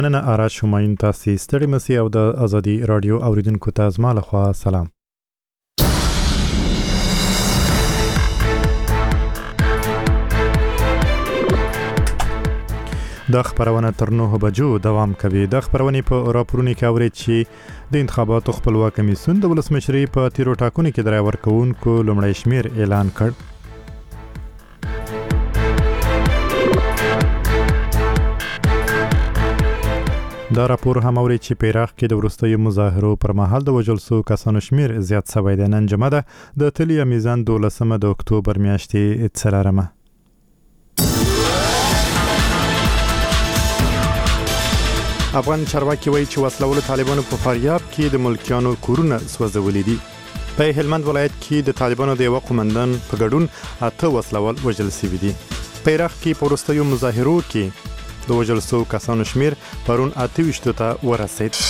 نن آراد شمایون تاسې ستړي مسئ او د ازادي رادیو اوریدونکو ته زما لخوا سلام. د خبرونه تر 9 بجو دوام کوي. د خبرونې په راپورونو کې اورئ چې د انتخاباتو خپلواک کمیسیون د ولسمشرۍ په تیرو ټاکنو کې د رای ورکوونکو لومړی شمیر اعلان کړ. دا راپور هم اوري چې په عراق کې د وروستیو مظاهرو پر مهال د وژل شوو کسانو شمیر زیات شوی دی. نن جمعه ده د تلیا میزان 12 د اکتوبر میاشتې 4. افغان چارواکي وایي چې وسلوالو طالبانو په فاریاب کې د ملکیانو کورونه سوځولي دي. په هلمند ولایت کې د طالبانو د یو قومندان په ګډون 8 وسلوال وژل شوي دي. په عراق کې په وروستیو مظاهرو کې د وژل شوو کسانو شمیر پرون 28 ته ورسید.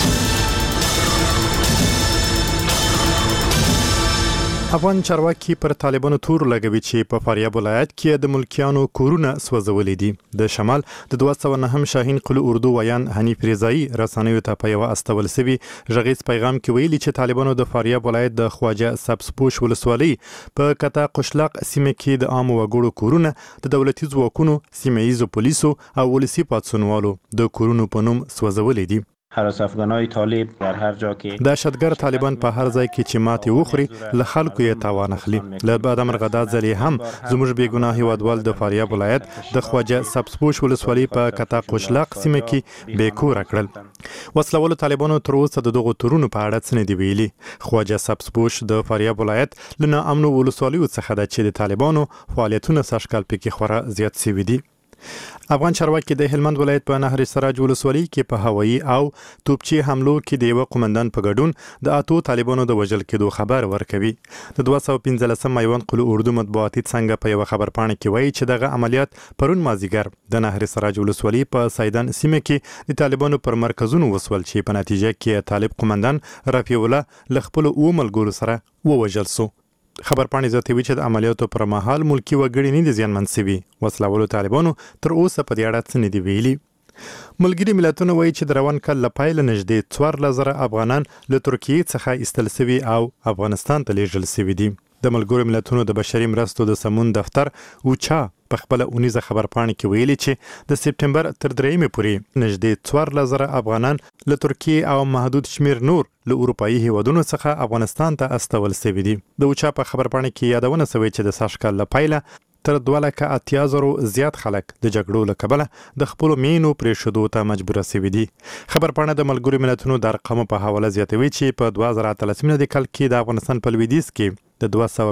افغان چارواکي پر طالبانو تور لګوي چې په فاریاب ولایت کې د ملکیانو کورونه سوځولي دي. د شمال د 209 شاهین قلو اردو ویان حنیف رضایی رسنیو ته په یو استول سوي ژغیز پیغام کې ویلي چې طالبانو د فاریاب ولایت د خواجه سبزپوش ولسوالۍ په کتا قشلاق سیمه کې د عام وګړو کورونه د دولتي ځواکونو، سیمه ییزو پولیسو او ولسي پاتسونوالو د کورونو په نوم سوځولي دي. هراس افغانای طالب در هر جا کې دهشتګر طالبان په هر ځای کې چې ماتې وخوري له خلکو یې تاوان اخلي. له بعد مرغدا ځلې هم زموږ بیګناه هیوادوال د فاریاب ولایت د خواجه سبزپوش ولسوالۍ په کتا قشلاق سیمه کې بیکوره کړل. وسلوالو طالبانو تر اوسه د دغو تورونو په اړه څه نه دي ویلي. خواجه سبزپوش د فاریاب ولایت له ناامنو ولسوالیو څخه ده چې د طالبانو فعالیتونه سږکال پکې خورا زیات شوي دي. افغان چارواکي د هلمند ولایت په نهر سراج ولسوالۍ کې په هوایي او توپچي حملو کې د یو قومندان په ګډون د 8 طالبانو د وژل کېدو خبر ورکوي. د 215 میوان قلو اردو مطبوعاتي څنګه په یو خبرپاڼه کې وایي چې دغه عملیات پرون مازیګر د نهر سراج ولسوالۍ په سیدان سیمه کې د طالبانو پر مرکزونو وسول چې په نتیجه کې طالب قومندان رفیع الله له خپلو ملګرو سره ووژل شو. خبرپاڼې زیاتوي چې د عملیاتو پر مهال ملکی وګړي نه دي زیانمن شوي. وسلوالو طالبانو تر اوسه په دې اړه څه نه دي ویلي. ملګري ملتونه وایي چې د روان کال له پیله نږدې 14,000 افغانان له ترکیې څخه ایستل شوي او افغانستان ته لیږل شوي دي. د ملګرو ملتونو د بشري مرستو د سمون دفتر اوچا په خپل اونیزه خبرپاڼه کې ویلي چې د سپټمبر تر 3 پورې نږدې 14,000 افغانان له ترکیې او محدود شمیر نور له اروپایي هیوادونو څخه افغانستان ته استول شوي دي. د اوچا په خبرپاڼه کې یادونه شوې چې د سږکال له پیله تر 2,80,000 زیات خلک د جګړو له کبله د خپلو مینو پرېښودو ته مجبوره شوي دي. خبرپاڼه د ملګرو ملتونو د ارقامو په حواله زیاتوي چې په 2013 کال کې د افغانستان په لویدیځ کې د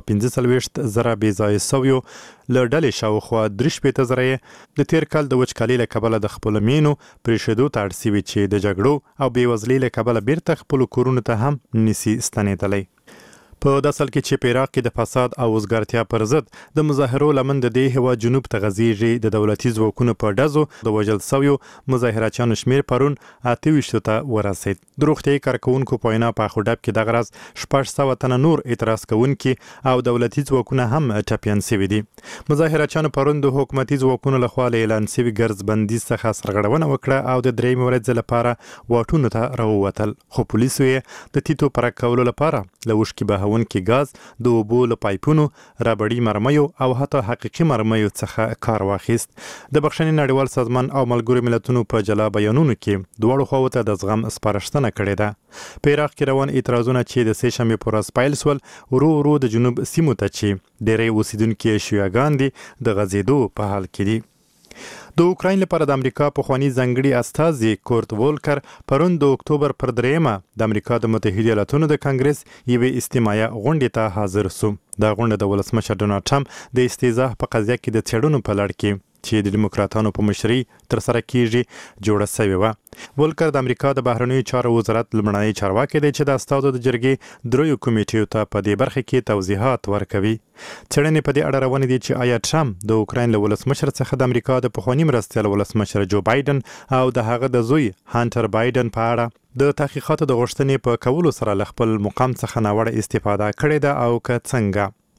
245,000 بې ځایه شویو له ډلې شاوخوا 63,000 د تیر کال د وچکالۍ له کبله د خپلو مینو پرېښودو ته اړ شوي چې د جګړو او بېوزلۍ له کبله بیرته خپلو کورونو ته هم نشي ستنېدلی. په داسې حال کې چې په عراق کې د فساد او وزګارتیا پر ضد د مظاهرو لمن د دې هېواد جنوب ته غځېږي. د دولتي ځواکونو په ډزو د وژل شویو مظاهرچیانو شمیر پرون 28 ته ورسید. د روغتیایي کارکوونکو په وینا په اخوډب کې دغه ورځ 600 تنه نور اعتراض کوونکي او دولتي ځواکونه هم ټپیان شوي دي. مظاهرچیانو پرون د حکومتي ځواکونو لخوا له اعلان شوي ګرځبندي څخه سرغړونه وکړه او د 3 ورځې لپاره واټونو ته راووتل، خو پولیسو یې د تیتو پرک کولو لپاره له اوښکې بهونکي ګاز، د اوبو له پایپونو، ربړي مرمیو او حتی حقیقي مرمیو څخه کار واخیست. د بخښنې نړیوال سازمان او ملګرو ملتونو په جلا بیانونو کې دواړو خواو ته د زغم سپارښتنه کړې ده. په عراق کې روان اعتراضونه چې د 3 شنبې په ورځ پیل شول ورو ورو د جنوب سیمو ته چې ډېری اوسیدونکي شیعاګان دي د غځېدو په حال کې دي. د اوکراین لپاره د امریکا پخوانی ځانګړي استازي کورت وولکر پرون د اکتوبر پر 3 د امریکا د متحده ایالاتونو د کانګرس یوې استماعیه غونډې ته حاضر شو. دا غونډه د ولسمشر ډونالډ ټرمپ د استهزاء په قضیه کې د څېړنو په لړ کې چې د دیموکراتانو په مشرۍ ترسره کیږي جوړه شوې وه. وولکر د امریکا د بهرنیو چارو وزارت لومړنی چارواکی دی چې د استازو د جرګې 3 کمیټیو ته په دې برخه کې توضیحات ورکوي. څېړنې په دې اړه روانې دي چې آیا ټرمپ د اوکراین له ولسمشر څخه د امریکا د پخواني مرستیال ولسمشر جو بایدن او د هغه د زوی هانټر بایدن په اړه د تحقیقاتو د غوښتنې په کولو سره له خپل مقام څخه ناوړه استفاده کړې ده او که څنګه.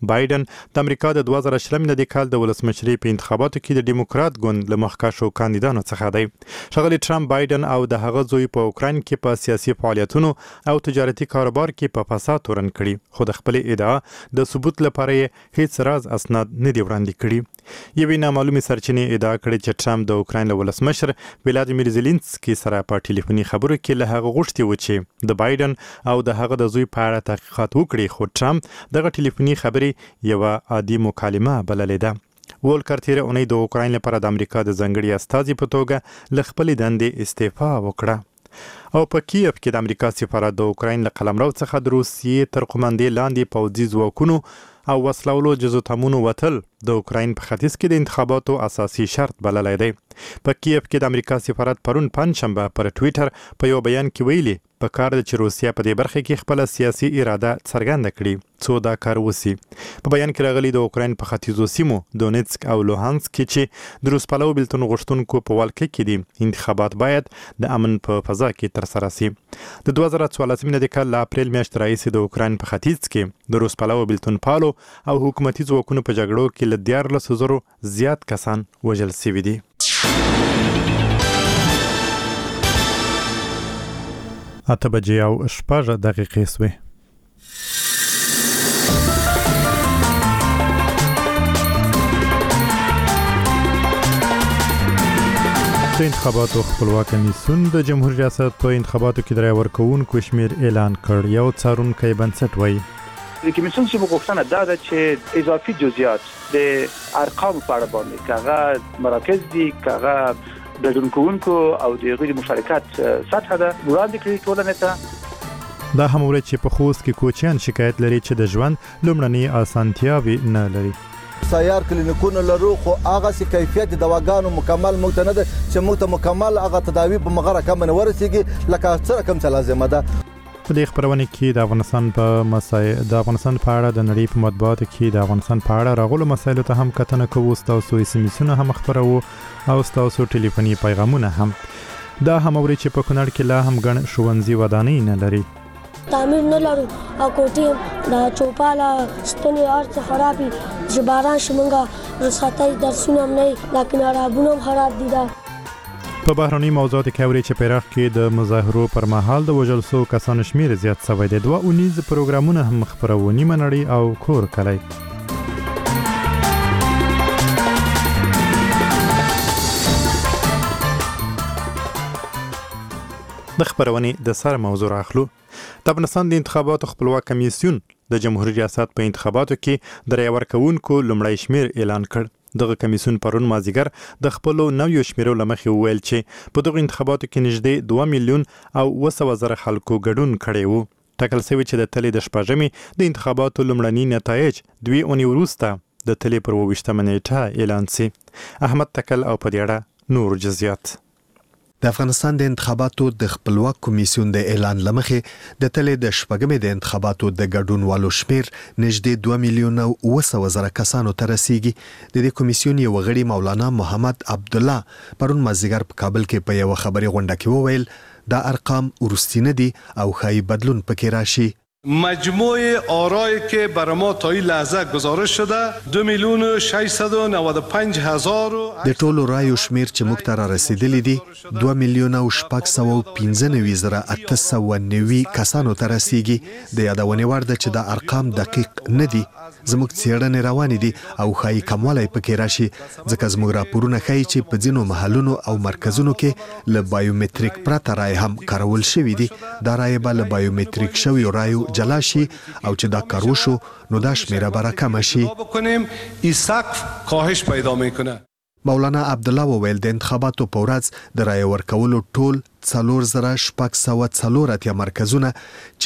بایدن د امریکا د 2020 میلادي کال د ولسمشرۍ په انتخاباتو کې د ډیموکرات ګوند له مخکښو کاندیدانو څخه دی. ښاغلي ټرمپ بایدن او د هغه زوی په اوکراین کې په سیاسي فعالیتونو او تجارتي کاروبار کې په فساد تورن کړي، خو د خپل ادعا د ثبوت لپاره یې هیڅ راز اسناد نه دی وړاندې کړي. یوې نامعلومې سرچینې ادعا کړې چې ټرمپ د اوکراین له ولسمشر ولادیمیر زيلنسکي سره په ټلیفوني خبرو کې له هغه غوښتي و چې د بایدن او د هغه د زوی په اړه تحقیقات وکړي، خو ټرمپ دغه ټلیفوني خبرې یوه عادي مکالمه بللې ده. وولکر تیره اونۍ د اوکراین لپاره د امریکا د ځانګړي استازي په توګه له خپلې دندې استعفا وکړه. او په کیف کې د امریکا سفارت د اوکراین له قلمرو څخه د روسیې تر قومندې لاندې پوځي ځواکونو او وسلولو جزو تمونو وتل د اوکراین په ختیځ کې د انتخاباتو اساسي شرط بللی دی. په کیف کې د امریکا سفارت پرون پنجشنبه پر ټویټر په یو بیان کې ویلي په کار ده چې روسیه په دې برخه کې خپل سیاسي اراده څرګنده کړي څو دا کار وسی. په بیان کې راغلي د اوکراین په ختیځو سیمو دونیتسک او لوهانسک کې چې د روس پلو بلتون غوښتونکو په ولکه کې دي انتخابات باید د امن په فضا کې ترسره شي. د 2014 میلادي کال له اپریل میاشتې راهیسې د اوکراین په ختیځ کې د روس پلو بلتون پالو او حکومتي ځواکونو په جګړو کې له 14,000 زیات کسان وژل شوي دي. اته بجې او 6 دقیقې سوې. د انتخاباتو خپلواک کمیسیون د جمهوریت ریاست په انتخاباتو کې د رای ورکوونکو شمیر اعلان کړ. یو څارونکی بنسټ وایي د کمیسیون څخه غوښتنه ده چې اضافي جزئیات د ارقام په اړه باندې کاغه مراکز دي، کاغه د ګډونکو او د غیر مشارکت سطح ده وړاندې کړي ټولنې ته. دا هم ورته چې په خوست کې کوچیان شکایت لري چې د ژوند لومړنۍ اسانتیاوي نه لري. سیار کلینیکونه لرو خو هغه سي کیفیت د دواګانو مکمل موږ ته نه ده چې موږ ته مکمل هغه تداوی په مغره کم نه ورسیږي لکه څه رقم څه لازمه ده. په دې خبرونه کې د افغانستان په اړه د نړۍ په مطبوعاتو کې د افغانستان په اړه راغلو مسایلو ته هم کتنه کوو، تاسو SMS هم خبرو او تاسو ټلیفوني پیغامونه هم. دا هم اوري چې په کونړ کې لا هم ګڼ ښوونځي ودانۍ نه لري، تعمیر نه لرو او کوټې د چوپاله ستنې ارڅ خرابي چې باران شمنګه رساتای درسونه هم نه لکه نارابونه هم خراب دي. دا په بهرني موضوعاتو کې اوري چې په عراق کې د مظاهرو پر مهال د وژل شوو کسانو شمیر زیات شوی دی. 2 اونیز پروګرامونه هم خبرو نیمه نړۍ او کور کلی. د خبرونې د سر موضوع اخلو. د افغانستان د انتخاباتو خپلواک کمیسیون د جمهوریت ریاست په انتخاباتو کې د رای ورکوونکو لومړی شمیر اعلان کړ. دغه کمیسیون پرون مازیګر د خپلو نویو شمیرو لمخې وویل چې په دغه انتخاباتو کې نږدې 2 میلیون او 200,000 خلکو ګډون کړی وو. ټاکل شوی چې د تلې د شپږمې د انتخاباتو لومړني نتایج 2 اونۍ وروسته د تلې پر 28 نیټه اعلان شي. احمد تکل او په دې اړه نور جزئیات. د افغانستان د انتخاباتو د خپلواک کمیسیون د اعلان لمخې د تلې د شپږمې د انتخاباتو د ګډونوالو شمیر نږدې 2 میلیون او 200,000 کسانو ته رسیږي. د دې کمیسیون یو غړي مولانا محمد عبدالله پرون مازیګر په کابل کې په یو خبري غونډه کې وویل دا ارقام ورستینه دي او خای بدلون پکې راشي. مجموع آرایی که برای ما تا این لحظه گزارش شده 2,695,000 د ټولو رایو شمیر چې موږ ته را رسیدلی دي 2,695,890 کسانو ته رسیږي. د یادونې وړ ده چې دا ارقام دقیق نه دي. زموږ څېړنې روانې دي او ښایي کموالی پکې راشي ځکه زموږ راپورونه ښایي چې په ځینو محلونو او مرکزونو کې له بایومتریک پرته رای هم کارول شوي دي. دا رای به له بایومتریک شویو رایو جلا شي او چې دا کار وشو نو دا شمیره به راکمه شي. این سقف کاهش پیدا میکنه. مولانا عبدالله وویل د انتخاباتو په ورځ د رای ورکولو ټول 4,604 مرکزونه چې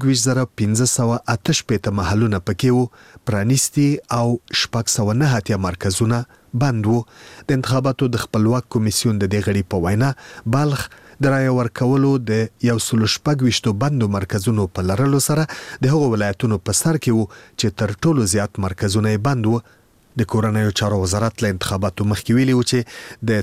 26,588 محلونه پکې وو پرانیستي او 609 مرکزونه بند وو. د انتخاباتو د خپلواک کمیسیون د دې غړي په وینا بلخ د رای ورکولو د 126 بندو مرکزونو په لرلو سره د هغو ولایتونو په سر کې وو چې تر ټولو زیات مرکزونه بند وو. د کورنیو چارو وزارت له انتخاباتو مخکې ویلي و چې د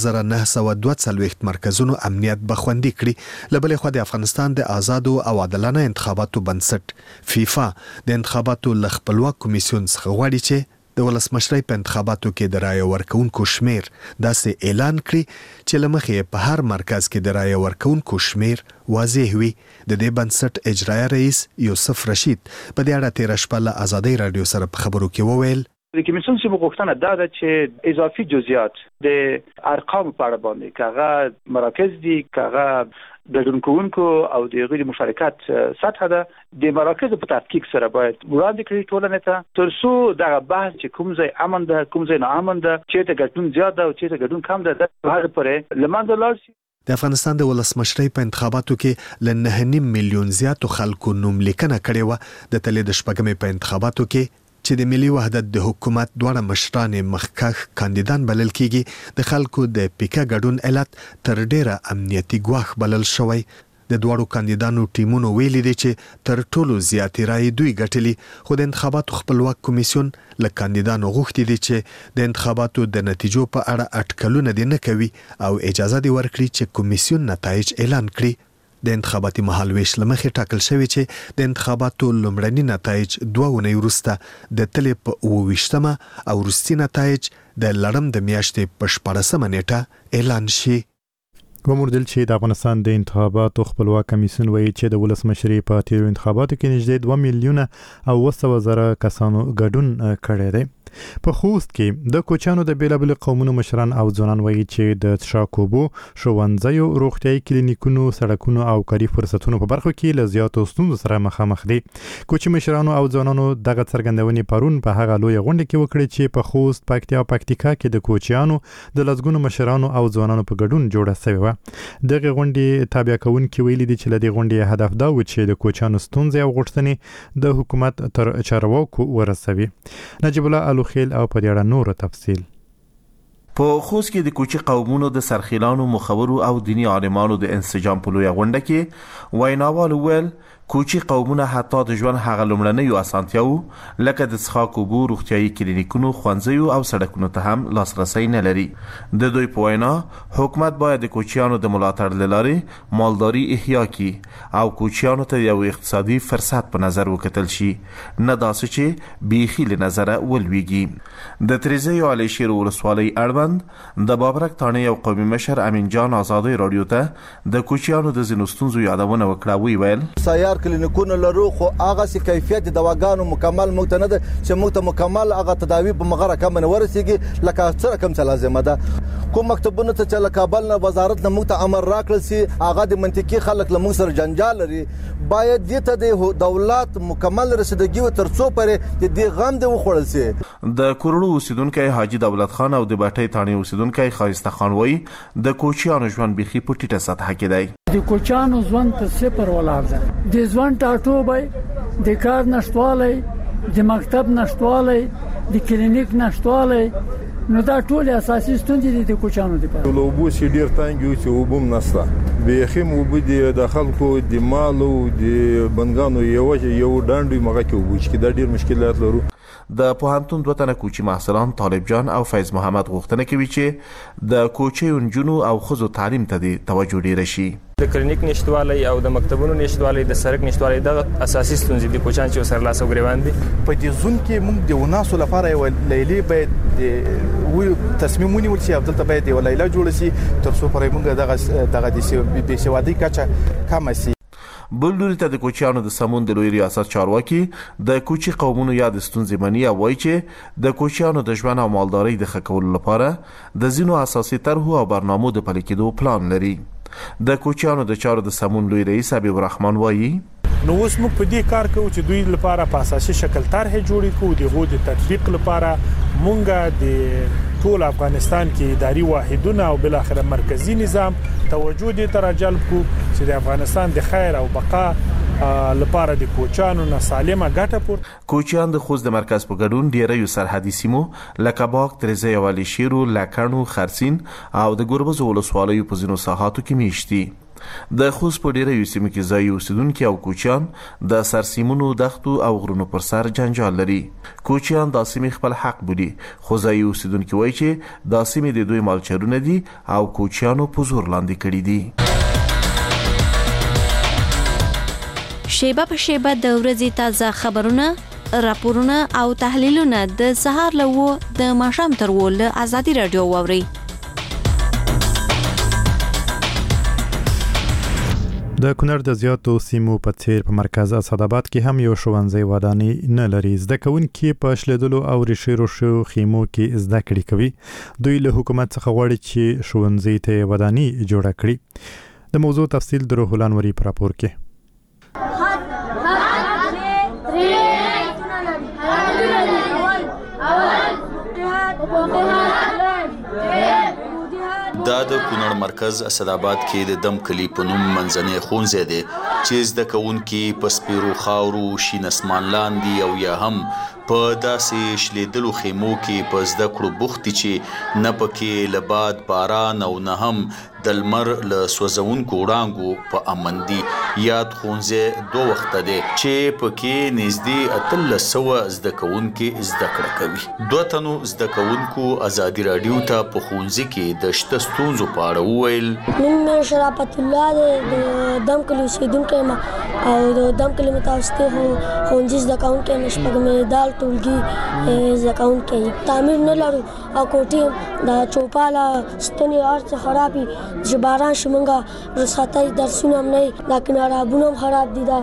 4942 مرکزونو امنیت به خوندي کړي. له بلې خوا د افغانستان د آزادو او عادلانه انتخاباتو بنسټ فیفا د انتخاباتو له خپلواک کمیسیون څخه غواړي چې د ولسمشرۍ په انتخاباتو کې د رایې ورکوونکو شمیر داسې اعلان کړي چې له مخې په هر مرکز کې د رایې ورکوونکو شمیر واضح وي. د دې بنسټ اجرایي رئیس یوسف رشید په دې اړه تېره شپه له آزادۍ راډیو سره په خبرو کې وویل د کمیسیون څخه غوښتنه دا ده چې اضافي جزئیات د ارقام په اړه باندې کاغه مراکز دي کاغه ګډون کوونکو او د غیر مشارکت سطح ده د مراکز په تحقیق سره باید وړاندې کړي ټولنې ته ترڅو دا بحث چې کوم ځای امن ده کوم ځای ناامن ده چې ته ګډون زیات ده او چې ته ګډون کم ده د هغه پرې لمانځل لاړ شي. د افغانستان د ولسمشرۍ په انتخاباتو کې ل 9.5 میلیون زیاتو خلکو نوم لیکنه کړې و. د تلې د شپږمې په انتخاباتو کې چې د ملي وحدت د حکومت دواړه مشران مخکښ کاندیدان بلل کیږي د خلکو د پیکا ګډون علت تر ډیره امنیتي ګواښ بلل شوی. د دواړو کاندیدانو ټیمونو ویلي دي چې تر ټولو زیاتې رایې دوی ګټلي خو د انتخاباتو خپلواک کمیسیون له کاندیدانو غوښتي دي چې د انتخاباتو د نتیجو په اړه اټکلونه دي نه کوي او اجازه دي ورکړي چې کمیسیون نتایج اعلان کړي. د انتخاباتي مهالویش لمخې ټاکل شوی چې د انتخاباتو لومړني نتایج 2 اونۍ وروسته د تلې په 28مه او وروستي نتایج د لړم د میاشتې په 14مه نیټه اعلان شي. وموردل چې د افغانستان د انتخاباتو خپلواک کمیسیون وایي چې د ولسمشرۍ په تیرو انتخاباتو کې نږدې 2 میلیونه او 200,000 کسانو ګډون کړی دی. په خوست کې د کوچانو د بیلابل قومونو مشران او ځوانان وایي چې د څښاکوبو ښوونځیو روغتیايي کلینیکونو سړکونو او کاري فرصتونو په برخو کې له زیاتو ستونزو سره مخامخ دي. کوچي مشرانو او ځوانانو دغه څرګندونې پرون په هغه لوی غونډه کې وکړه چې په خوست پکتیا او پکتیکا کې د کوچیانو د لزګونو مشرانو او ځوانانو په ګډون جوړه شوې و. دغه غونډې تابع کوونکي ویلي دي چې لدې غونډې هدف دا و چې د کوچانو ستونزې او غوښتنې د حکومت تر چارواکو ورسوي. نجیب الله خیل او په دې نور تفصیل. په خوست کې د کوچي قومونو د سرخیلانو مخورو او دینی عالمانو د انسجام په لوی غونډه کې ویناوال ویل کوچي قومونه حتی د ژوند هغه لومړنیو اسانتیاو لکه د څښاکوبو روغتیايي کلینیکونو خوانځیو او سړکونو ته هم لاسرسي نه لري. د دوی په وینا حکومت باید د کوچیانو د ملاتړ لپاره مالداري احیا کړي او کوچیانو ته یو اقتصادي فرصت په نظر وکتل شي نه داسې چې بیخي له نظر ولويږي. د تریزه علی شیر ولسوالۍ اړوند د بابرک تانه یو قومي مشر امین جان آزادۍ رادیو ته د کوچیانو د زینوستونزو یادونه وکړه. ویل سیار کلینیکونه لرو خو هغه سي کیفیت د دواګانو مکمل موږ ته نه ده چې موږ ته مکمل هغه تداوی په مغره کم نه ورسیږي لکه څه کم څه لازمه ده. کوم مکتبونه ته چې کابل نه وزارت نه موږ ته امر راکړل سي هغه د منطقي خلک له موږ سره جنجال لري باید دې ته د دولت مکمل رسیدګي و ترڅو پرې د دې غم د وخوړل سي. د کورړو اوسیدونکو حاجی دولت خان او د باټي تانی اوسیدونکو خایسته خان وای د کوچیانو ژوند بيخي په ټیټه سطح کې دی. د کوچیانو ژوند په صفر ولاړ ده. د ژوند ټاټوبه د کار نشټواله د مکتب نشټواله د کلینیک نشټواله نو دا ټول اساسي ستونزې دي د کوچیانو لپاره. لوبو سي ډیر تانګ یو چې وبم نسته بيخیم وبدي د خلکو د مالو د بنګانو یو ډانډي مګه کې وبچ کې دا ډیر مشکلات لرو. د پوهنتون دوه تنه کوچي محصلان طالب جان او فیض محمد غوښتنه کوي چې د کوچي انجونو او خزو تعلیم ته د توجه ډیر شي. د کلینیک نشټوالي او د مکتبونو نشټوالي د سړک نشټوالي د اساسي ستونزې د کوچان چې سره لاس او ګریوان دي. په دې ځون کې موږ د وناسو لپاره یو لیلې باید تصمیم ونیول شي افضل ته باید یو لیله جوړ شي ترڅو پرې موږ دغه د بېسوادۍ کچه کم شي. بل لوري ته د کوچیانو د سمون د لوی ریاست چارواکي د کوچي قومونو یاد ستونزې مني او وایي چې د کوچیانو د ژوند او مالدارۍ د ښه کولو لپاره د ځینو اساسي طرحو او برنامو د پلي کېدو پلان لري. د کوچیانو د چارو د سمون لوی رئیس حبیب الرحمن وایي نو اوس موږ په دې کار کوو چې دوی لپاره په اساسي شکل طرحې جوړې کوو د غو د تطبیق لپاره مونږه د ټول افغانستان کې اداري واحدونه او بل اخر مرکزی نظام توجه دې تر جلب کو چې د افغانستان د خیر او بقا لپاره د کوچانو نه سالمه ګټه پور. کوچیان د خوست د مرکز په ګډون ډیرې سرحدي سیمو لکه باغ تریزه والی شیرو لکړو خرسین او د ګوربز ولسوالیو په ځینو ساحاتو کې میشتي. د خوست په ډیرو سیمو کې ځایي اوسیدونکي او کوچیان د سرسیمونو دښتو او غرونو پر سر جنجال لري. کوچیان دا سیمې خپل حق بولي، خو ځایي اوسیدونکي وایي چې دا سیمې د دوی مالچرونه دي او کوچیانو په زور لاندې کړي دي. شیبه په شیبه د ورځې تازه خبرونه، راپورونه او تحلیلونه د سهار له 9 د ماښام تر 10 له ازادي رادیو واورئ. د کونړ د زیاتو سیمو په څیر په مرکز اسعدآباد کې هم یو ښوونځی ودانۍ نه لري. زده کوونکي په شلیدلو او ریښو خیمو کې زده کړې کوي. دوی له حکومت څخه غواړي چې ښوونځي ته ودانۍ جوړه کړي. د موضوع تفصیل د روح الانوري په راپور کې. دا د کونړ مرکز اسعدآباد کې د دم کلی په نوم منځنی ښوونځی دی چې زده کوونکي په سپیرو خاورو، شین اسمان لاندې او یا هم په داسې شلیدلو خیمو کې په زده کړو بوخت دي چې نه پکې له باد، باران او نه هم د لمر له سوځونکو وړانګو په امن دي. یاد ښوونځی 2 وخته دی چې پکې نږدې 1300 زده کوونکي زده کړه کوي. 2 تنو زده کوونکو ازادي رادیو ته په ښوونځي کې د شته ستونزو په اړه وویل. نوم مې شرافت الله دی، د دم کلي اوسېدونکی یم او د دم کلي متوسطې ښوونځي زده کوونکی یم. شپږمې دال ټولګي زده کوونکی یم. تعمیر نه لرو او کوټې د چوپاله ستنې هر څه خراب وي. چې باران شي موږ رخصتۍ درسونه هم نه وي، دا کنارابونه هم خراب دي، دا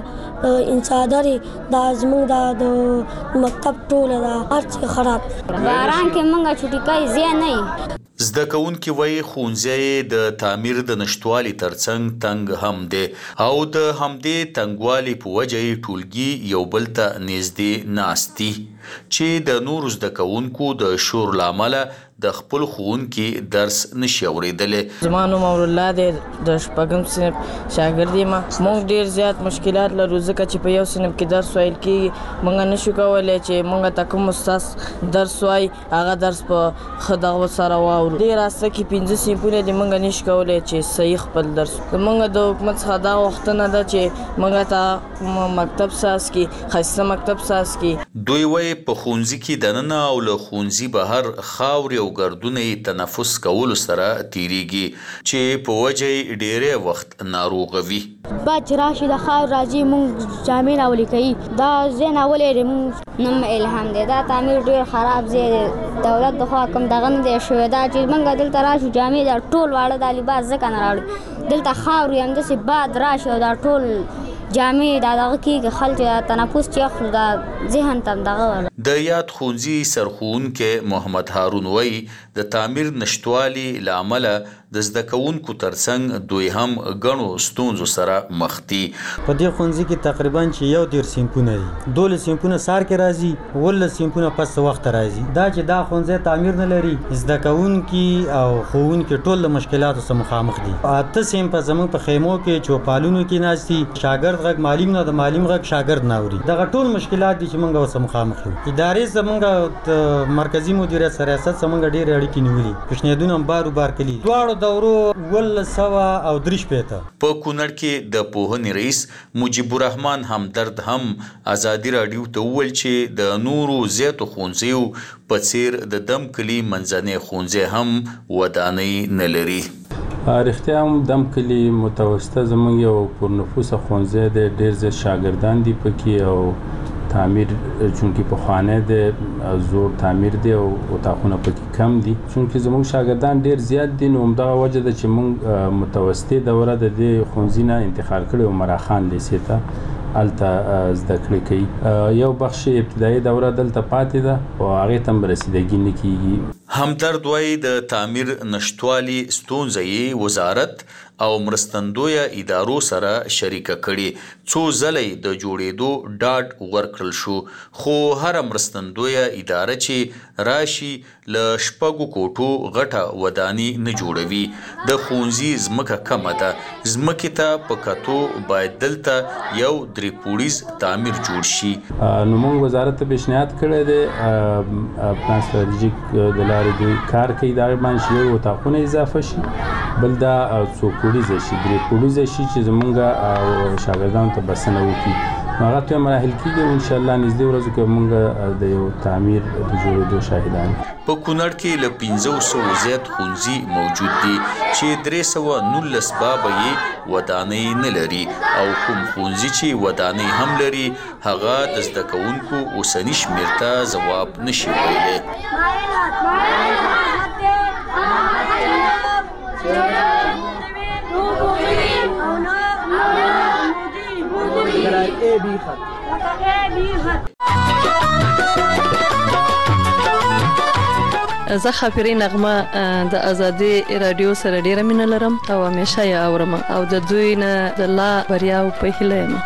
انڅادرې دا زموږ د مکتب ټوله دا هر څه خراب. باران کې موږ چټي کوي زیان نه وي. زده کوونکي وایي ښوونځی د تعمیر د نشتوالي ترڅنګ تنګ هم دی او د همدې تنګوالي په وجه یې ټولګي یو بل ته نږدې ناست دي چې د نورو زده کوونکو د شور له امله د خپل ښوونکي درس نشي اورېدلی. زما نوم امرالله دی، د 8م صنف شاګرد یم. موږ ډېر زیات مشکلات لرو ځکه چې په یو صنف کې درس ویل کېږي. موږ نشو کولی چې موږ ته کوم استاد درس وایي هغه درس په ښه دغه سره واورو. ډېر راسته کې 5 صنفونه دي، موږ نشو کولی چې صحیح خپل درس. زموږ د حکومت څخه دا غوښتنه ده چې موږ ته مکتب ساز کړي، ښایسته مکتب ساز کړي. دوی وایي په ښوونځي کې دننه او له ښوونځي بهر خاورې او ګردونه یې تنفس کولو سره تیریږي چې په وجه یې ډېری وخت ناروغه وي. بعد چې راشي د خاور راځي موږ جامې راولي کوي. دا ځای ناولې دی. موږ نوم الهام دی. دا تعمیر ډېر خراب ځای دی. دولت د خوا کوم دغه نه دی شوی. دا چې موږ دلته راشو جامې دا ټول واړه دا لباس ځکه نه راوړي. دلته خاور وي همداسې باد راشي او دا ټول جامې دا دغه کېږي خلک تنفس چې اخلو دا ذهن ته دغه. د یاد ښوونځي سرښوونکی محمد هارون وایي د تعمیر نشتوالي له امله د زده کوونکو ترڅنګ دوی هم ګڼو ستونزو سره مخ دي. په دې ښوونځي کې تقریبا چې 1.5 صنفونه دي. 12 صنفونه سهار کې راځي، 18 صنفونه پس وخت راځي. دا چې دا ښوونځی تعمیر نه لري، زده کوونکي او ښوونکي ټول له مشکلاتو سره مخامخ دي. 8 صنفه زموږ په خیمو کې چوپالونو کې ناستي، شاګرد غږ معلم نه، د معلم غږ شاګرد نه اوري. دغه ټول مشکلات دي چې موږ اوس مخامخ یو. ادارې زموږ د مرکزی مدیریت سره ریاست زموږ ډېر اړیکې نیولې، پیشنهادونه هم بار کړي. دواړو دورو 1993 په کونړ کې د پوهنې رئیس مجيب الرحمن همدرد هم ازادي رادیو ته وویل چې د نورو زیاتو ښوونځیو په څیر د دم کلي منځنی ښوونځی هم ودانۍ نه لري. رښتیا هم دم کلي متوسطه زموږ یو پرنفوسه ښوونځی دی. ډېر زیات شاګردان دي پکې او تعمیر چونکې پخوانی دی، زوړ تعمیر دی او اتاقونه پکې کم دي. چونکې زموږ شاګردان ډېر زیات دي نو همدغه وجه ده چې موږ متوسطې دوره د دې ښوونځي نه انتقال کړی او مراخان لیسې ته هلته زده کړې کوي. یو بخش ابتدایي دوره دلته پاتې ده او هغې ته هم رسیدګي نه کېږي. همدرد وایي د تعمیر نشتوالي ستونزه یې وزارت او مرستندویه ادارو سره شریکه کړي. څو ځله د جوړېدو ډاډ ورکړل شو خو هر مرستندویه اداره چې راشي له 6 کوټو غټه وداني نه جوړوي. د ښوونځي ځمکه کمه ده. ځمکې ته په کتو باید دلته یو 3 پوړیز تعمیر جوړ شي. نو موږ وزارت ته پیشنهاد کړی دی پلان ستراتیژیک د لارې دوی کار کوي دا باندې یو اتاقونه اضافه شي بل دا څو پوړیزه شي 3 پوړیزه شي چې زمونږ شاګردانو ته بسنه وکړي هغه ته مراحل کېږي ان شاء الله نږدې ورځو کې مونږ د یو تعمیر د جوړېدو شاهدان په کونړ کې له 500 زیات ښوونځي موجود دي چې 319 بابه یې ودانۍ نه لري او کوم ښوونځي چې ودانۍ هم لري هغه د زده کوونکو اوسني شمېر ته ځواب نشي ویلی. زه خاپری نغمه د ازادي رادیو سره ډیره مینه لرم او همیشه یې اورم او د دوی نه د لا بریاو په هیله یم.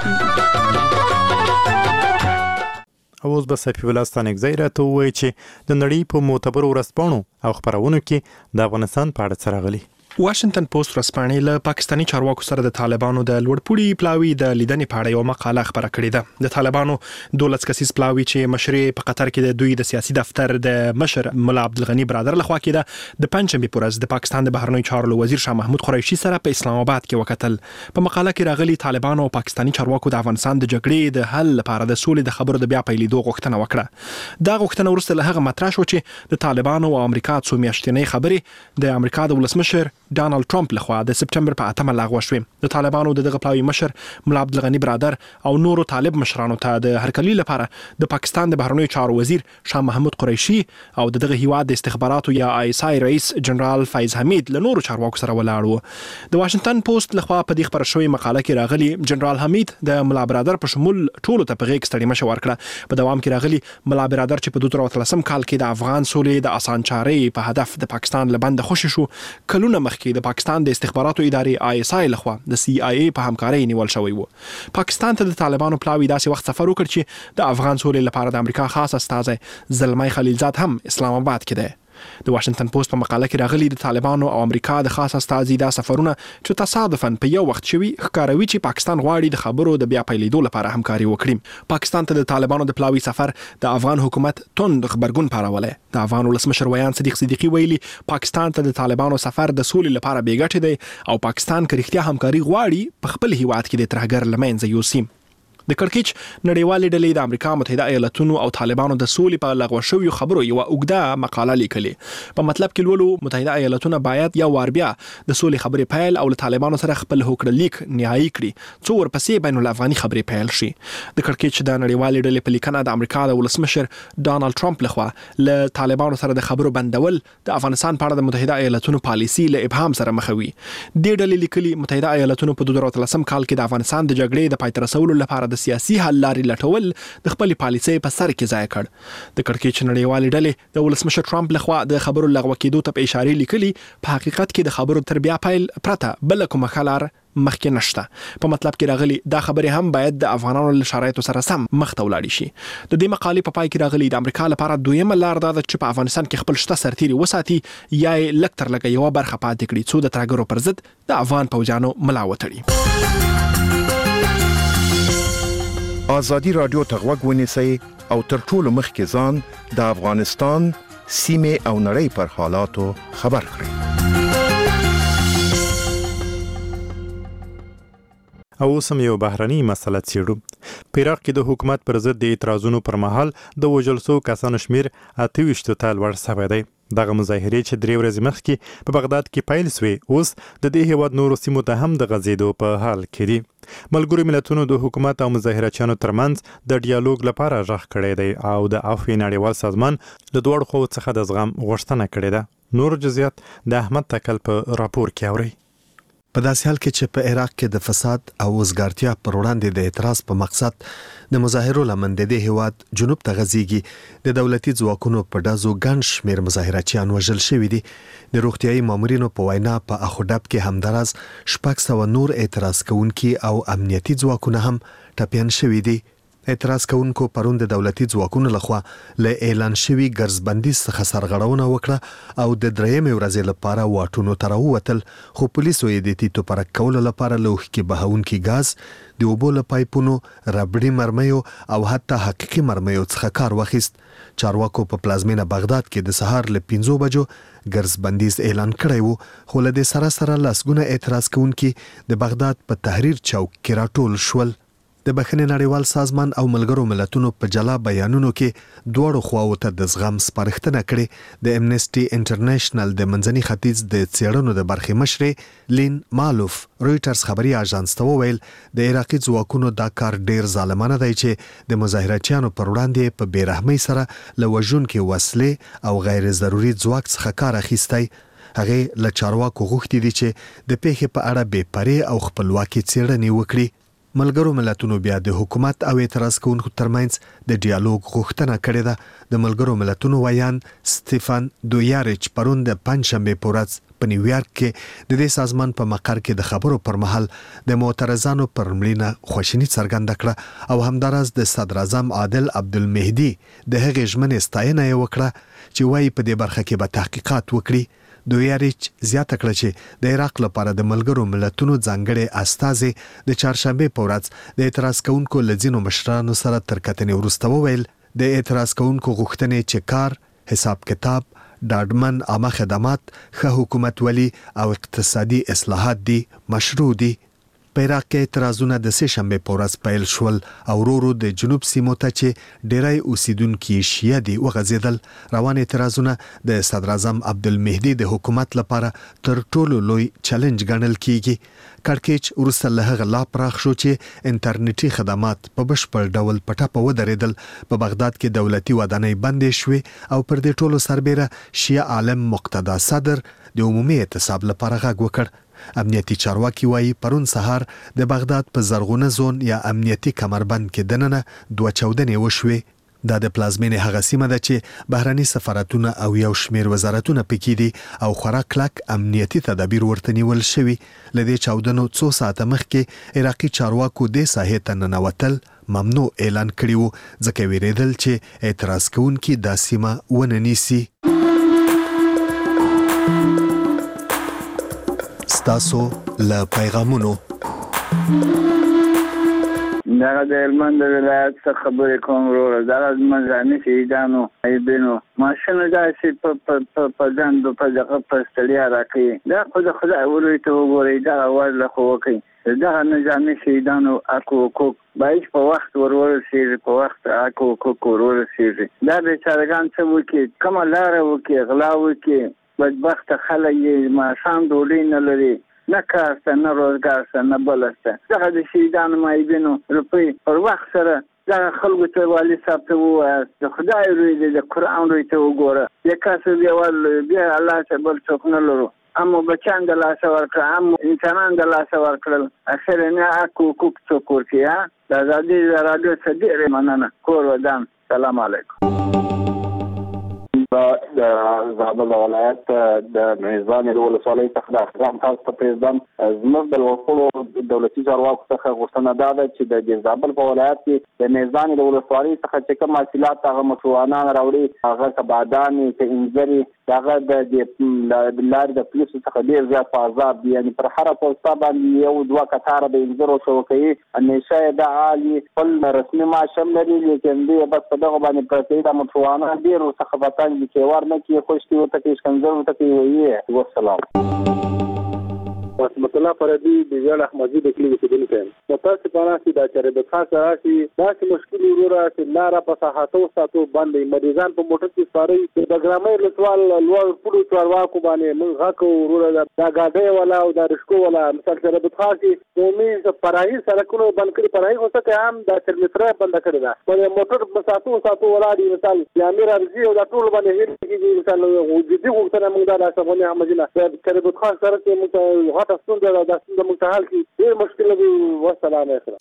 اوس به صفی ولستان اگزای راته ووایي چې د نړۍ په معتبرو ورځپاڼو او خپرونو کې د افغانستان په اړه څه راغلي. واشنگټن پوسټ ورځپاڼې له پاکستاني چارواکو سره د طالبانو د لوړپوړي پلاوي د لیدنې په اړه یو مقاله خبره کړې ده. د طالبانو 12 کسیز پلاوي چې مشرې په قطر کې د دوی د سیاسي دفتر د مشر ملا عبدالغنی برادر لخوا کېده د پنځمې پورز د پاکستان د بهرنیو چارو وزیر شاه محمود قریشي سره په اسلام آباد کې وکتل. په مقاله کې راغلي طالبانو او پاکستاني چارواکو د افغانستان د جګړې د حل لپاره د سولې د خبرو د بیا پیلېدو غوښتنه وکړه. دا غوښتنه وروسته له هغه مطرح شو چې د طالبانو او امریکا څو میاشتنۍ خبرې د امریکا د ولسمشر ډانلډ ټرمپ لخوا د سپټمبر په 8 لغوه شوې. د طالبانو دغه پلاوي مشر ملا عبدالغنی برادر او نورو طالب مشرانو ته د هرکلي لپاره د پاکستان د بهرنیو چارو وزیر شاه محمود قریشي او دغه هیواد د استخباراتو یا ISI رئیس جنرال فیض حمید له نورو چارواکو سره ولاړ و. د واشنگټن پوسټ لخوا په دې خبره شوې مقاله کې راغلي جنرال حمید د ملا برادر په شمول ټولو ته په غیږ ستړي مشه ورکړه. په دوام کې راغلي ملا برادر چې په 2013 کال کې د افغان سولې د آسان چارې په هدف د پاکستان لبند خوشی شو کلونه مخکې د پاکستان د استخباراتو ادارې ISI لخوا د CIA په همکارۍ نیول شوی وو. پاکستان ته د طالبانو پلاوي داسې وخت سفر وکړ چې د افغان سولې لپاره د امریکا خاص استازی زلمي خلیلزاد هم اسلام آباد کې دی. د واشنگټن پوسټ په مقاله کې راغلي د طالبانو او امریکا د خاص استازي دا سفرونه چې تصادفاً په یو وخت شوي ښکاروي چې پاکستان غواړي د خبرو د بیا پیلېدو لپاره همکاري وکړي. پاکستان ته د طالبانو د پلاوي سفر د افغان حکومت توند خبرګون پارولی. د افغان ولسمشر ویان صدیق صدیقي ویلي پاکستان ته د طالبانو سفر د سولې لپاره بې ګټې دی او پاکستان که رښتیا همکاري غواړي په خپل هیواد کې د ترهګر له منځه یوسي. د کړکېچ نړیوالې ډلې د امریکا متحده ایالاتونو او طالبانو د سولې په لغوه شویو خبرو یو اوږده مقاله لیکلې. په مطلب کې لولو متحده ایالاتونه باید یو وار بیا د سولې خبرې پیل او له طالبانو سره خپل هوکړه لیک نهایی کړي څو ورپسې بین الافغاني خبرې پیل شي. د کړکېچ د نړیوالې ډلې په لیکنه د امریکا د ولسمشر ډانلډ ټرمپ لخوا له طالبانو سره د خبرو بندول د افغانستان په اړه د متحده ایالاتونو پالیسي له ابهام سره مخوي. د ډلې لیکلي متحده ایالاتونو په 2013 کال کې د افغانستان د جګړې د پای ته رسولو لپاره د سیاسي حل لارې لټول د خپل پالیسۍ په سر کې ځای کړ. د کړکېچ نړیوالې ډلې د ولسمشر ټرمپ لخوا د خبرو لغوه کېدو ته په اشاره لیکلي په حقیقت کې د خبرو تر بیا پیل پرته بل کومه ښه لار مخکې نشته. په مطلب کې راغلي دا خبرې هم باید د افغانانو له شرایطو سره سم مخ ته ولاړې شي. د دې مقالې په پای کې راغلي د امریکا لپاره دویمه لار دا ده چې په افغانستان کې خپل شته سرتیري وساتي یا یې لږ تر لږه یوه برخه پاتې کړي څو د ترهګرو پر ضد د افغان پوځیانو ملا وتړي. آزادی رادیو ته غوږ ونیسئ او تر ټولو مخکې ځان د افغانستان سیمې او نړۍ پر حالاتو خبر کړئ. او اوس هم یو بهرني مسله څیړو. په عراق کې د حکومت پر ضد د اعتراضونو پر مهال د وژل شوو کسانو شمېر 28 ته لوړ شوی دی. دغه مظاهرې چې 3 ورځې مخکې په بغداد کې پیل سوې اوس د دې هیواد نورو سیمو ته هم د غځېدو په حال کې دي. ملګرو ملتونو د حکومت او مظاهرچیانو ترمنځ د ډیالوګ لپاره غږ کړی دی او د عفو نړیوال سازمان له دواړو خواوو څخه د زغم غوښتنه کړې ده. نور جزئیات د احمد تکل په راپور کې اورئ. په داسې حال کې چې په عراق کې د فساد او وزګارتیا پر وړاندې د اعتراض په مقصد د مظاهرو لمن د دې هیواد جنوب ته غځيږي د دولتي ځواکونو په ډزو ګڼ شمېر مظاهرچیان وژل شوي دي. د روغتیايي مامورینو په وینا په اخوډب کې همداراز 600 نور اعتراض کوونکي او امنیتي ځواکونه هم ټپیان شوي دي. اعتراض کوونکو پرون د دولتي ځواکونو لخوا له اعلان شوی ګرځبندي څخه سرغړونه وکړه او د درېیمې ورځې لپاره واټونو ته راووتل، خو پولیسو یې د تیتو پرک کولو لپاره له اوښکې بهونکي ګاز، د اوبو له پایپونو، ربړي مرمیو او حتی حقیقي مرمیو څخه کار واخیست. چارواکو په پلازمینه بغداد کې د سهار له 5 بجو ګرځبندیز اعلان کړی وو، خو له دې سره سره لسګونه اعتراض کوونکي د بغداد په تحریر چوک کې راټول شول. د بخښنې نړیوال سازمان او ملګرو ملتونو په جلا بیانونو کې دواړو خواو ته د زغم سپارښتنه کړې. د امنیسټي انټرنیشنل د منځني ختیځ د څېړنو د برخې مشرې لین مالوف رويټرز خبري اژانس ته وویل د عراقي ځواکونو دا کار ډیر ظالمانه دی چې د مظاهرچیانو پر وړاندې په بیرحمۍ سره له وژونکو وسلې او غیر ضروري ځواک څخه کار اخیستی. هغه له چارواکو غوښتي دي چې د پیښې په اړه بې پرې او خپلواکي څېړنې وکړي. ملګرو ملتونو بیا د حکومت او اعتراض کوونکو ترمنځ د ډیالوګ غوښتنه کړې ده. د ملګرو ملتونو ویان سټيفان دویارچ پرون د پنځشنبه په ورځ په نیویارک کې د دې سازمان په مقر کې د خبرو پر مهال د معترضانو پر مړینه خوشینی څرګنده کړه او همدارس د صدر اعظم عادل عبدالمهدي د هغې ژمنې ستاینه یې وکړه چې وايي په دې برخه کې به تحقیقات وکړي. دویارچ زیاته کړه چې د عراق لپاره د ملګرو ملتونو ځانګړي استازي د چهارشنبه په ورځ د اعتراض کوونکو لذینو مشرانو سره تر کتنې وروسته وویل د اعتراض کوونکو غوښتنې چې کار، حساب کتاب، ډاډمن عامه خدمات، ښه حکومتولي او اقتصادي اصلاحات دي مشروع دي. په عراق کې اعتراضونه د سه شنبه په ورځ پیل شول او ورو د جنوب سیمو ته چې ډیری اوسیدونکو شیعه دي وغځیدل. روان اعتراضونه د صدر اعظم عبدالمهدي د حکومت لپاره تر ټولو لوی چیلنج ګڼل کیږي. کړکېچ وروسته له هغه لا پراخ شو چې انټرنیټي خدمات په بشپړ ډول په ټاپه ودرېدل. په بغداد کې دولتي ودانۍ بندې شوې او پر دې ټولو سربېره شیعه عالم مقتدا صدر د عمومي اعتصاب لپاره غږ وکړ. امنیتي چارواکي وایي پرون سهار د بغداد په زرغونه زون یا امنیتي کمربند کې دننه 2 چاودنې وشوې. دا د پلازمینې هغه سیمه ده چې بهرني سفارتونه او یو شمیر وزارتونه پکې دي او خورا کلک امنیتي تدابیر ورته نیول شوي. له دې چاودنو 2 ساعته مخکې عراقي چارواکو د ساحې ته ننوتل ممنوع اعلان کړی وو ځکه ویریدل چې اعتراض کوونکي دا سیمه ونه نیسي. ستاسو له پیغامونو دغه د هلمند ولایت څخه خبرې کوم وروره. دغه منځاني شهیدانو ایبینو ماشینو داسې په ځندو په دغه په ستړیا راکوي. دا خو د خدای ولوی ته وګورئ دغه وضع خو وکړئ. دغه نظامي شهیدانو حق و حقوق باید په وخت ورسیږي، په وخت حق و حقوق ورسیږي. دا بیچارهګان څه وکړي، کومه لاره وکړي، غلا وکړي. بدبخت خلک یې ماښام ډوډۍ نه لري، نه کار شته، نه روزګار شته، نه بله شته. دغه د شهیدانو معیبینو روپۍ پر وخت سره دغه خلکو ته والي صاحب ته ووایاست د خدای روی دی، د قرآن روی ته وګوره. د کسب یوال بیا الله ته بل څوک نه لرو. اما بچان د لاسه ورکړه، اما انسانان د لاسه ورکړل، اخر نه حق حقوق څوک ورکړي. د ازادي راډیو څخه ډېره مننه. کور ودان. سلام علیکم. د زابل ولایت د میزان ولسوالۍ څخه د احترام تاسو پرېزدم زموږ د وکړو دولتي چارواکو څخه غوښتنه ده چې د زابل په ولایت کې د میزان ولسوالۍ څخه چې کوم حاصلات هغه مشروعانه راوړي، هغه کبادان چې انځري هغه د لارې د پولیسو څخه ډېر زیات په عذاب دي. یعنې پر هره پوسټه باندې 1-2 کتاره د انځرو شوکوي. همیشه د عالي خپل رسمي معاش هم لري، لیکن دوی بس په دغه باندې پرته د مشروعانه ډېر ورڅخه بتنګ دي چې ور نه کې خوشتي ورته کې ښکنځل ورته کوي. وایي والسلام. واسمت الله فردي د ویل احمدي د کلی اوسیدونکی یم. متاسفانه چې دا چارې د خاص راشي داسې مشکل وروره چې لاره په ساحاتو ساتو باندې مریضان په موټر کې سپاري. د ګرامۍ لسوال لوړ پوړو چارواکو باندې موږ غږ کوو وروره دا ګاډۍ والا او دا رشکو والا مثال چې د خاصي قومي پراهي سړکونو بند کړي. پراهي خو څه هم د ترمتره بند کړي دا په موټر په ساتو ولاړ مثال د امیر ارزي او د ټول باندې هیڅ مثال جدي غوښتنه موږ دا څنګه احمدینه چې د خاص سره کې موږ غټه ستونزه ده د متحال کې ډېر مشکل دی. والسلام علیکم.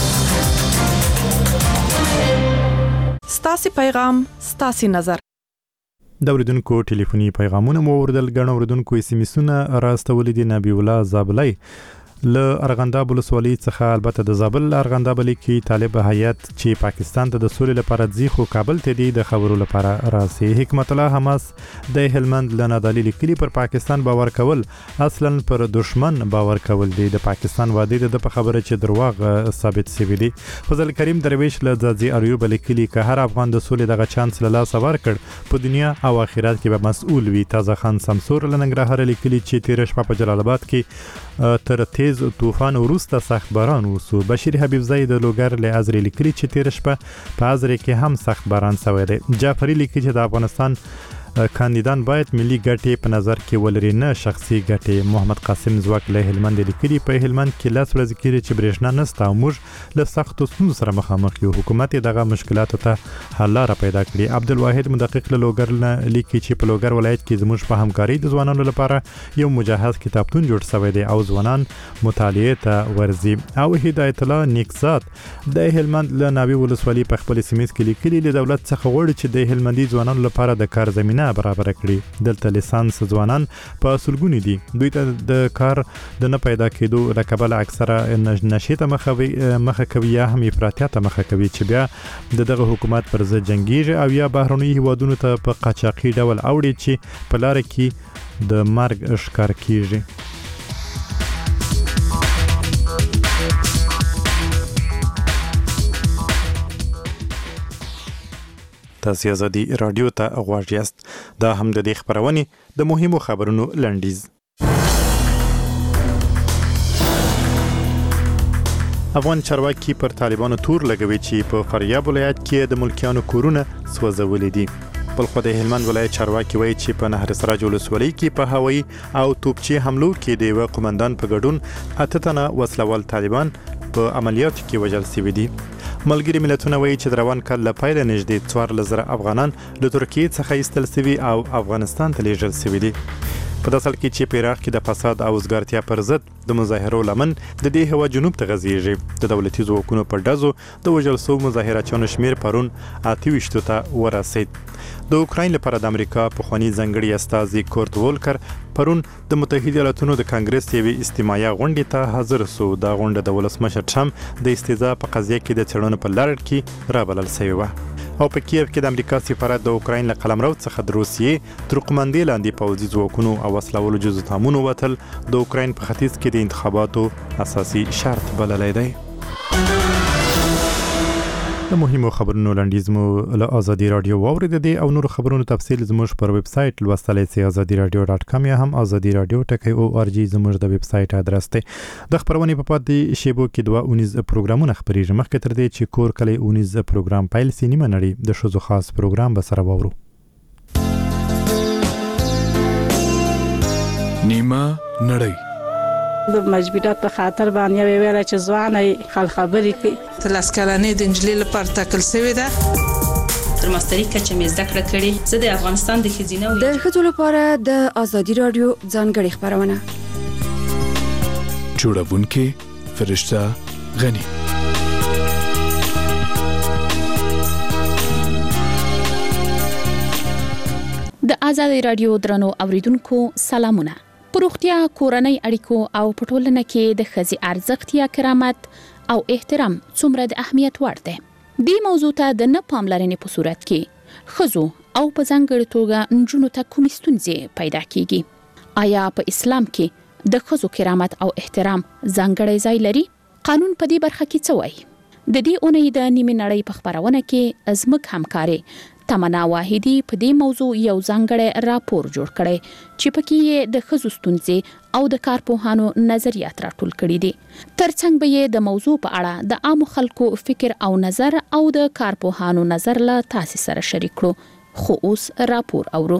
ستاسو پیغام ستاسو نظر. د اوریدونکو ټلیفوني پیغامونه مو اوریدل. غن اوریدونکو SMS-ونه راستولې دي. نبی الله زابلای له ارغنداب ولسوالۍ څخه البته د زابل ارغنداب لیکي طالب هیئت چې پاکستان ته د سولې لپاره ځي خو کابل ته دی د خبرو لپاره راسي. حکمت الله حماس د هلمند له نادالي لیکلي پر پاکستان باور کول اصلا پر دشمن باور کول دی. د پاکستان وادي د په خبره چې درواغ ثابت شوی دی. فضل کریم درویش له ځاځي اریوب لیکلي که هر افغان د سولې دغه چانس له لاس ورکړ په دنیا او آخرت کې به مسؤل وي. تازه خان سمسور له ننګرهار لیکلي چې تیر شپه په جلال آباد کې تر تیز طوفان وروسته سخت باران وسو. بشیر حبیب زئی د لوګر له ازری لیکلي چې تیر شپه په ازری کې هم سخت باران شوی دی. جعفری لیکي چې د افغانستان کاندیدان باید ملي ګټې په نظر کې ولري نه شخصي ګټې. محمد قاسم زواک له هلمند لیکلي په هلمند کې لاس ورځ کېږي چې برېښنا نشته او موږ له سختو ستونزو سره مخامخ یو. حکومت دغه مشکلاتو ته حل لاره پیدا کړي. عبدالواحد مدقق له لوګر لیکي چې په لوګر ولایت کې زموږ په همکاري د ځوانانو لپاره یو مجهز کتابتون جوړ شوی دی او ځوانان مطالعه ته ورځي. او هدایت الله نیکزاد د هلمند له ناوی ولسوالۍ په خپل سیمه کې لیکلي له دولت څخه غواړي چې د هلمندي ځوانانو لپاره د کار زمينه برابر کړي. دلته لیسانس ځوانان په سلګونی دي. دوی ته د کار د نه پیدا کېدو له کبله اکثره نشي ته مخه کوي یا هم افراطیت ته مخه کوي چې بیا دغه حکومت پر ضد جنگیږي او یا بهرنۍ هیوادونو ته په قاچاقي ډول اوړي چې په لار کې د مرګ ښکار کیږي. تاسو ازادي رادیو ته غواړئ یاست. دا هم د دې خبرونه د مهمو خبرونو لنډیز. افغان چارواکي پر طالبانو تور لګوي چې په فاریاب ولایت کې د ملکیانو کورونه سوځولي دي. بل خو د هلمند ولایت چارواکي وایي چې په نهر سراج ولسوالۍ کې په هوایي او توپچي حملو کې د یو قومندان په ګډون 8 تنه وسلوال طالبان په عملیاتو کې وژل شوي دي. ملګری ملتونه وایي چې د روان کال له پیله نږدې 14,000 افغانان له ترکیې څخه ایستل شوي او افغانستان ته لیږل شوي دي. په داسې حال کې چې په عراق کې د فساد او وزګارتیا پر ضد د مظاهرو لمن د دې هوا جنوب ته غځېږي. د دولتي ځواکونو په ډزو د وژل شوو مظاهرچیانو شمیر پرون 28 ته ورسید. د اوکراین لپاره د امریکا پخوانی ځانګړي استازي کورت وولکر پرون د متحده ایالاتونو د کانګرس یوې استماعي غونډې ته حاضر شو. دا غونډه د ولسمشر ټرمپ د استیزا په قضیه کې د څېړنو په لړ کې رابلل شوې وه. او په کیف کې د امریکا سفارت د اوکراین له قلمرو څخه د روسیې تر قومندې لاندې پوځي ځواکونو او وسلوالو جزو تامونو وتل د اوکراین په ختیځ کې د انتخاباتو اساسي شرط بللی دی. د مهمو خبرونو لنډیز مو له ازادي رادیو واورید دي او نور خبرونو تفصیل زموږ پر ویب سټ لوستلای سي azadiradio.com یا هم azadiradio.org زموږ د ویب سټ ادرس دی. د خبرونې په پاتې شیبو کې 2 پروګرامونه خبرېږي. مخکې تر دې چې کور کلی 19 پروګرام پیل سي نیمه نړۍ د شوزو خاص پروګرام به سره وورو. نیمه نړۍ د مجبورات په خاطر باندې ویل چې ځواني خل خبرې کوي. تلاسکلانې د انجلۍ لپاره تکل شوی ده. تر ماستري کچه مې زده کړه کړې. زه د افغانستان د خزینه د ښځو لپاره د ازادي رادیو ځانګړي خبرونه جوړونکې فرشته غنی. د ازادي رادیو درنو اوریدونکو سلامونه. پروختیا کورنۍ اړیکو او پټولنه کې د ښځې ارزښت یا کرامت او احترام څومره د اهمیت وړ دی. دې موضوع ته د نه پاملرنې په صورت کې ښځو او په ځانګړې توګه نجونو ته کومې ستونزې پیدا کیږي؟ آیا په اسلام کې د ښځو کرامت او احترام ځانګړی ځای لري؟ قانون په دې برخه کې څه وایي؟ د دې اونۍ د نیمې نړۍ په خبرونه کې زموږ همکاري تمنا واحدی په دې موضوع یو ځانګړی راپور جوړ کړی چې پکې یې د ښځو ستونزې او د کارپوهانو نظریات راټول کړي دي. ترڅنګ به یې د موضوع په اړه د عامو خلکو فکر او نظر او د کارپوهانو نظر له تاسو سره شریک کړو. خو اوس راپور اورو.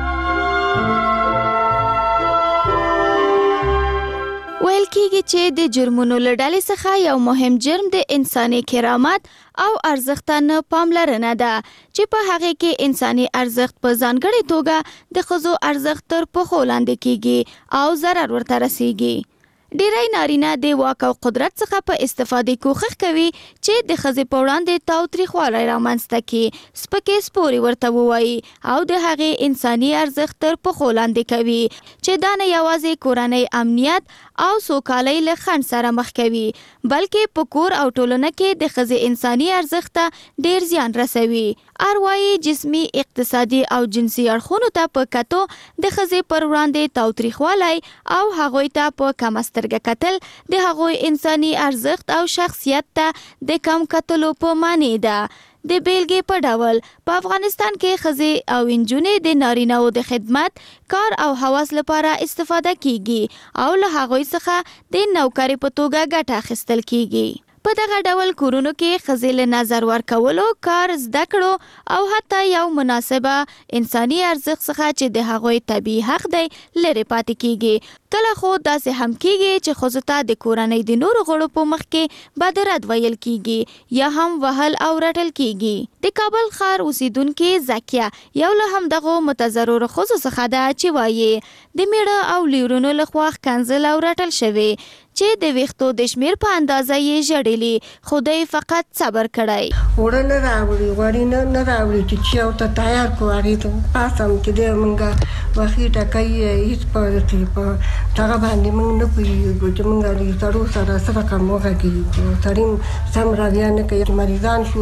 ویل کېږي چې د جرمونو له ډلې څخه یو مهم جرم د انساني کرامت او ارزښت نه پاملرنه ده چې په هغه کې انساني ارزښت په ځانګړې توګه د ښځو ارزښت تر پښو لاندې کېږي او ضرر ورته رسیږي. ډیری نارینه د واک او قدرت څخه په استفادې کوښښ کوي چې د ښځې په وړاندې تاوتریخوالی رامنځته کړي، سپکې سپورې ورته ووایي او د هغې انساني ارزښت تر پښو لاندې کوي چې دا نه یوازې کورنۍ امنیت او سوکالۍ له خنډ سره مخ کوي بلکې په کور او ټولنه کې د ښځې انساني ارزښت ته ډیر زیان رسوي. اروايي جسمي اقتصادي او جنسي اړخونو ته په کتو د ښځې پر وړاندې تاوتریخوالی او هغوی ته په کم سترګه کتل د هغوی انساني ارزښت او شخصیت ته د کم کتلو په معنی ده. د بیلګې په ډول په افغانستان کې ښځې او نجونې د نارینه‌و د خدمت، کار او حواس لپاره استفاده کیږي او له هغوی څخه د نوکرې په توګه ګټه اخیستل کیږي. په دغه ډول کورونو کې ښځې له نظر ورکولو، کار زده کړو او حتی یو مناسبه انساني ارزښت څخه چې د هغوی طبیعي حق دی لرې پاتې کیږي. کله خو داسې هم کیږي چې ښځو ته د کورنۍ د نورو غړو په مخ کې بدرد ویل کیږي یا هم وهل او رټل کیږي. د کابل ښار اوسیدونکې زکیه یو له همدغو متضررو ښځو څخه ده چې وایي د میړه او لورونو لخوا ښکنځل او رټل شوی چې د ویښتو د شمیر په اندازه یې ژړلي خو دی فقط صبر کړی. وړه نه راوړي غوړي نه راوړي چې یو ته تیار کو هغې ته پاسم چې دی مونږ وخي ټکوي هېڅ په هغه باندې موږ نه پوهېږو چې موږ د سړو سره څه رقم وغږېږو. سړی سم راویه نه کوي. مریضان شو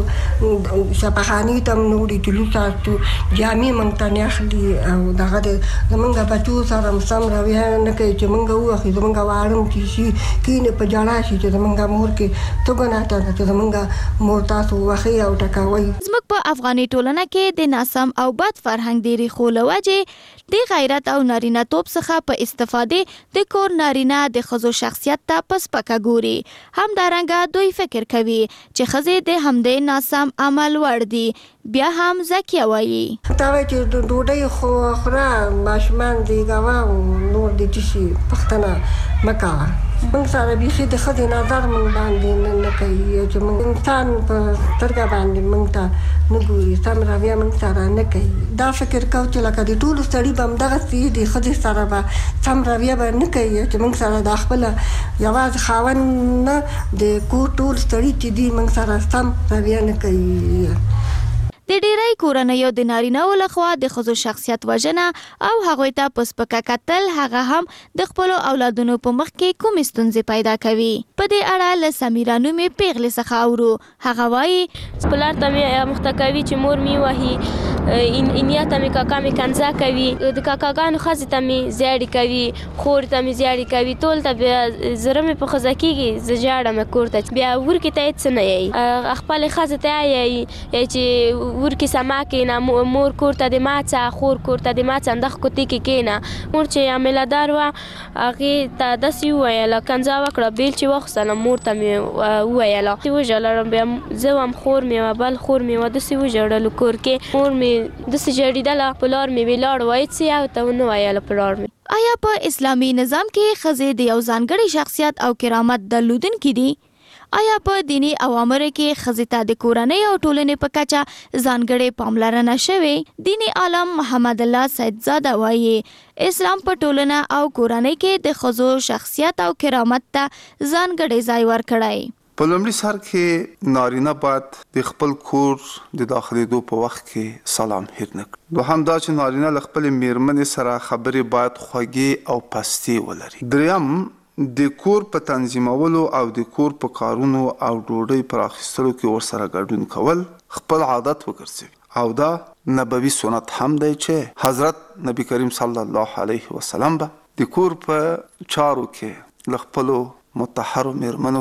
شفاخانې ته هم نه وړي چې لوڅ استو جامې موږ ته نه اخلي او دغه د زموږ بچو سره هم سم راویه نه کوي چې موږ ووخي زموږ واړم چې شي کینې په جړا شي چې زموږ مور کې ته ګناه ده چې زموږ مور تاسو وخي او ټکوئ. زموږ په افغاني ټولنه کې د ناسم او بد فرهنګ د ریښو له وجې د غیرت او نارینه توب څخه په استفادې د کور نارینه د ښځو شخصیت ته په سپکه ګوري. همدارنګه دوی فکر کوي چې ښځې د همدې ناسم عمل وړ دي. بیا هم زکیه وایي تا وایي چې ډوډۍ خو خوره ماشومان دی ګوا او نور د چې شي پښتنه مه کوه. موږ سره بیخي د ښځې نظر موږ باندې نه کوي چې موږ انسان په سترګه باندې موږ ته نه ګوري سم رویه موږ سره نه کوي. دا فکر کوو چې لکه د ټولو سړي به همدغسې د ښځې سره به سم رویه به نه کوي چې موږ سره دا خپله یوازې خاوند نه د کور ټول سړي چې دي موږ سره سم رویه نه کوي. د ډیری کورنیو د نارینه‌و لخوا د ښځو شخصیت وژنه او هغوی ته په سپکه کتل هغه هم د خپلو اولادونو په مخ کې کومې ستونزې پیدا کوي. په دې اړه له سمیرا نومې پیغلې څخه اورو. هغه وایي پلار ته مې مخته کوي چې مور مې وهي، انیا ته مې کاکا مې کنځا کوي، د کاکاګانو ښځې ته مې زیاړې کوي، خور ته مې زیاړې کوي، ټول ته بیا زړه مې په ښځه کېږي. زه ژاړم کور ته، بیا ورکې ته هېڅ څه نه یایي، خپلې ښځې ته یایي چې ورکې سما کېنه، مور کور ته د ماڅه، خور کور ته د ماڅه اندخ کوتې کې کېنه. مور چې عامله دار وه هغې ته داسې وویله، کنځا وکړه، بیل چې واخیستله مور ته مې وویله، وژړله. بیا زه وم، خور مې وه، بل خور مې وه، داسې وژړلو کور کې. مور مې داسې ژړېدله، پلار مې ولاړ وایي څه او ته ونه ویله پلار مې. آیا په اسلامي نظام کې ښځې د یو ځانګړي شخصیت او کرامت درلودونکي دي؟ آیا په دینی اوامرو کې ښځې ته د کورنۍ او ټولنې په کچه ځانګړې پاملرنه شوې؟ دینی عالم محمد الله سیدزاده وایي اسلام په ټولنه او کورنۍ کې د ښځو شخصیت او کرامت ته ځانګړی ځای ورکړی. په لومړي سر کې نارینه باید د خپل کور د داخلېدو په وخت کې سلام هېر نه کړي. دوهم دا چې نارینه له خپلې مېرمنې سره خبرې باید خوږې او پستې ولري. دریم د کور په تنظیمولو او د کور په کارونو او ډوډۍ پر اخیستلو کې ورسره ګډون کول خپل عادت وګرځوي. او دا نبوي سنت هم دی چې حضرت نبی کریم صلی الله علیه وسلم به د کور په چارو کې له خپلو مطهرو مېرمنو